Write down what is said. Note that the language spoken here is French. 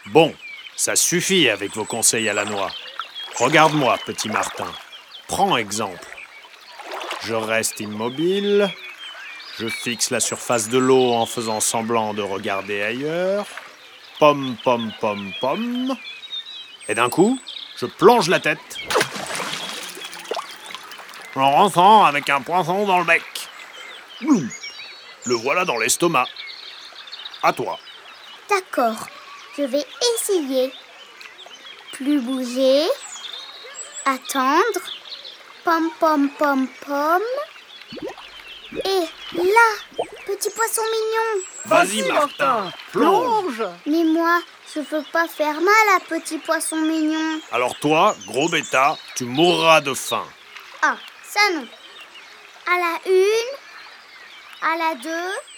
Bon, ça suffit avec vos conseils à la noix. Regarde-moi, petit Martin. Prends exemple. Je reste immobile. Je fixe la surface de l'eau en faisant semblant de regarder ailleurs. Pomme, pomme, pomme, pomme. Et d'un coup, je plonge la tête en rentrant avec un poisson dans le bec. Bloum. Le voilà dans l'estomac. À toi. D'accord, je vais essayer. Plus bouger. Attendre. Pomme, pomme, pomme, pomme. Et là, petit poisson mignon. Vas-y, Martin, plonge. Mais moi, je veux pas faire mal à petit poisson mignon. Alors toi, gros bêta, tu mourras de faim. Ah, ça non. À la 1, à la 2,